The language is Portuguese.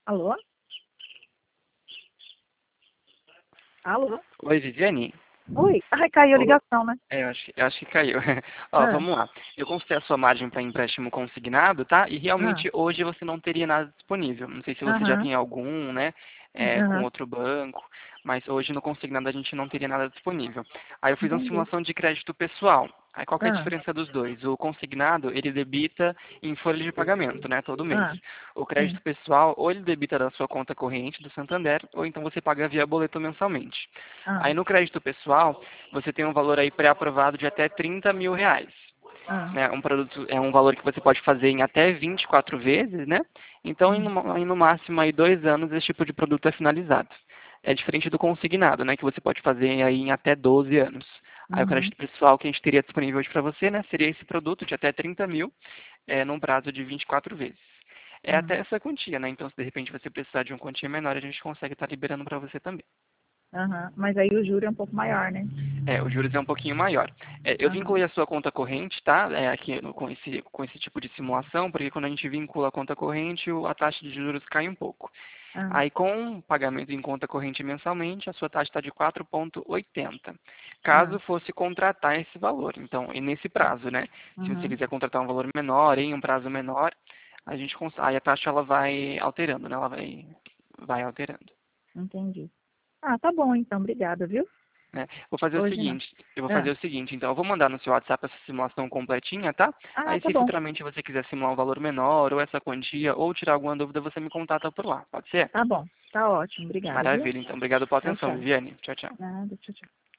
Alô? Alô? Oi, Viviane? Oi. Ai, caiu a Ô, ligação, né? eu acho que caiu. Ó, Ah, vamos lá. Eu consultei a sua margem para empréstimo consignado, tá? E ah, realmente hoje você não teria nada disponível. Não sei se você já aham, tem algum, né, com aham, outro banco, mas hoje no consignado a gente não teria nada disponível. Aí eu fiz uma entendi. simulação de crédito pessoal. Aí qual que é a Ah, diferença dos dois? O consignado, ele debita em folha de pagamento, né, todo mês. ah, O sim. crédito pessoal, ou ele debita da sua conta corrente do Santander, ou então você paga via boleto mensalmente. Ah, Aí no crédito pessoal, você tem um valor aí pré-aprovado de até R$ 30.000, ah, né? Um produto é um valor que você pode fazer em até 24 vezes, né? Então, hum, em no máximo aí 2 anos, esse tipo de produto é finalizado. É diferente do consignado, né? Que você pode fazer aí em até 12 anos. Aí o uhum, crédito pessoal que a gente teria disponível hoje para você, né? Seria esse produto de até 30 mil, num prazo de 24 vezes. É hum, até essa quantia, né? Então, se de repente você precisar de uma quantia menor, a gente consegue estar liberando para você também. aham. Mas aí o juro é um pouco maior, né? Os juros é um pouquinho maior. Eu Aham, vinculei a sua conta corrente, tá? Aqui com esse tipo de simulação, porque quando a gente vincula a conta corrente, a taxa de juros cai um pouco. ah, Aí com o pagamento em conta corrente mensalmente, a sua taxa está de 4,80. ah, Caso fosse contratar esse valor, então, e nesse prazo, né? Se você uhum, quiser contratar um valor menor, em um prazo menor, aí a taxa ela vai alterando, né? Ela vai alterando. entendi. Ah, tá bom então, obrigada, viu? Né? Vou fazer o Hoje não. seguinte, Ah, então, eu vou mandar no seu WhatsApp essa simulação completinha, tá? ah, Aí tá se bom. futuramente você quiser simular um valor menor, ou essa quantia, ou tirar alguma dúvida, você me contata por lá, pode ser? Tá bom. Tá ótimo, obrigada, viu? Maravilha, então, obrigado pela Tchau, atenção, tchau. Viviane. Tchau, tchau. Nada, tchau, tchau.